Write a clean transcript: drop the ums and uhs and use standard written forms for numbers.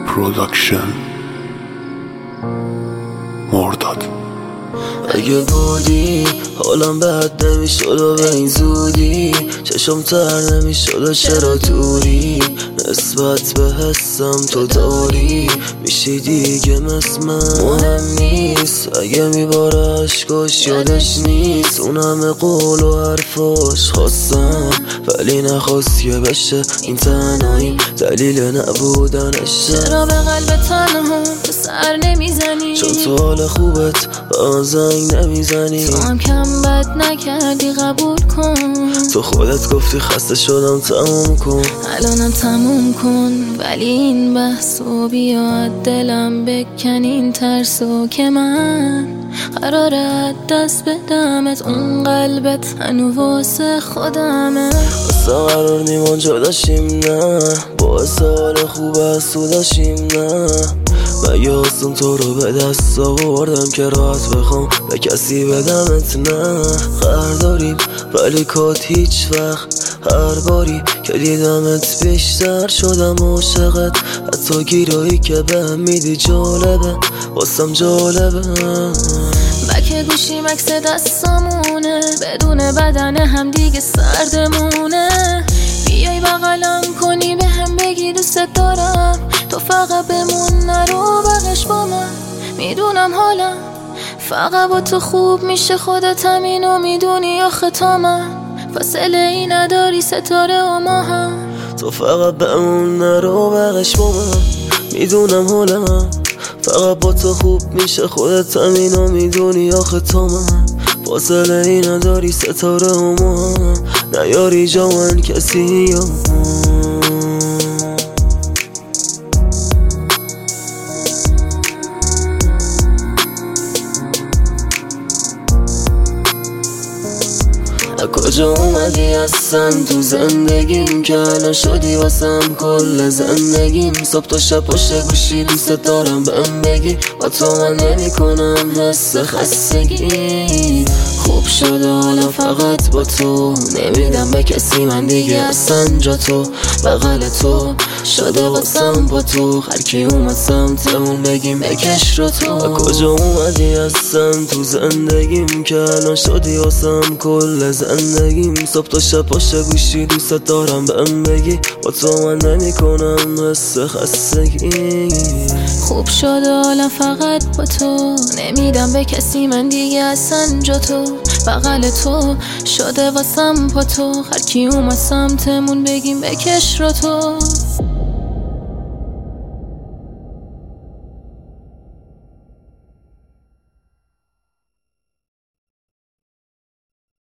پروداکشن مرداد. اگه بودی حالم بد نمیشد و به این زودی چشم تر نمیشد و چرا دوری نسبت به حسم تو داری میشی دیگه مثل من. مهم نیست اگه میباره عشقاش یادش نیست اون همه قول و حرفاش خواستم ولی نخواست که بشه این تنهاییم دلیل نبودنشه. چرا به قلب تنها تو سر نمیزنی؟ چون تو حال خوبت با زنگ نمیزنی. تو هم کم بد نکردی قبول کن. تو خودت گفتی خسته شدم تموم کن. الانم تموم کن ولی این بحثو بیا دلم بکن این ترسو که من قراره دست بدمت اون قلبت هنو واسه خودمه. اصلا قرار نیمان جداشیم نه با حال خوب از تو داشیم نه مگه اصلا تو رو به دست آوردم که راحت بخوام به کسی بدمت نه. قرار داریم ولی کات هیچ وقت هر باری که دیدمت بیشتر شدم عاشقت. حتی گیرایی که بهم میدی جالبه واسم جالبه. بک گوشیم عکس دستامونه بدون بدن هم دیگه سردمونه. بیای بغلم کنی به هم بگی دوست دارم تو فقط بمون نرو بقش با من. میدونم حالم فقط با تو خوب میشه خودت همینو میدونی آخه تا من فاصله ای نداری ستاره و ما هم. تو فقط بمون نرو بقش با من. میدونم حالم فقط با تو خوب میشه خودت همینو میدونی آخه تا من فاصله ای نداری ستاره و ما نیاری جا من کسی کجا اومدی اصلا تو زندگیم که الان شدی واسم کل زندگیم. صبح تا شب پشت گوشی دوست دارم بهم بگی با تو من نمی کنم حس خستگی. خوب شده حالا فقط با تو نمیدم به کسی من دیگه اصلا جا تو بغل تو شده واسم با تو هر کی اومد سمتمون بگیم بکش رو تو. کجا اومدی اصلا تو زندگیم که الان شدی واسم کل زندگیم. صبح تا شب پشت گوشی دوست دارم بهم بگی با تو من نمی کنم حس خستگی. خوب شده حالا فقط با تو نمیدم به کسی من دیگه اصلا جا تو بغل تو شده واسم با تو هر کی اومد سمتمون بگیم بکش رو تو.